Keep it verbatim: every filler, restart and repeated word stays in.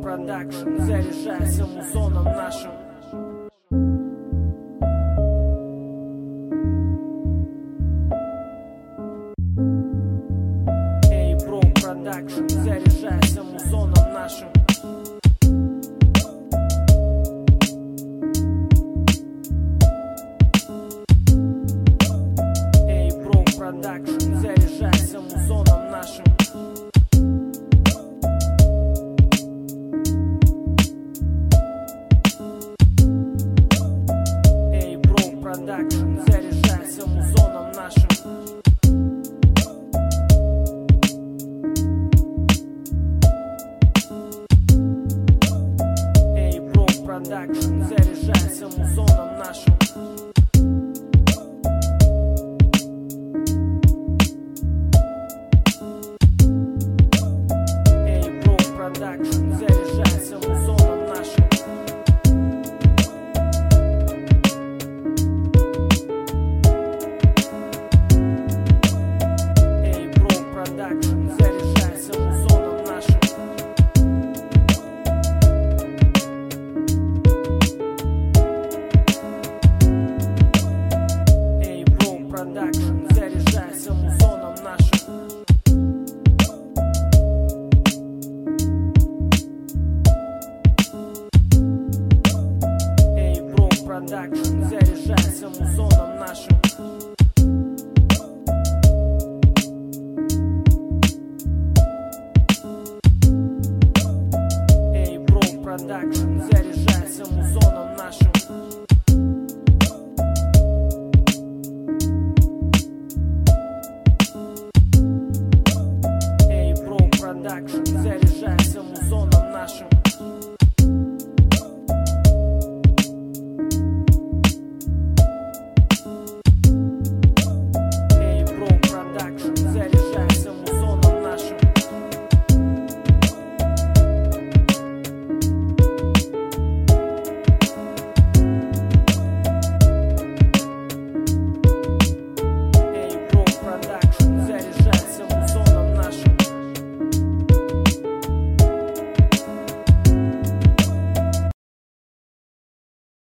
Production, заряжайся музоном нашим. Эй, Pro Production, заряжайся музоном нашим. Эй, Pro Production, заряжайся музоном нашим. Production, заряжайся музоном нашим. Эй, Pro Production, заряжайся музоном нашим. Эй, Pro Production,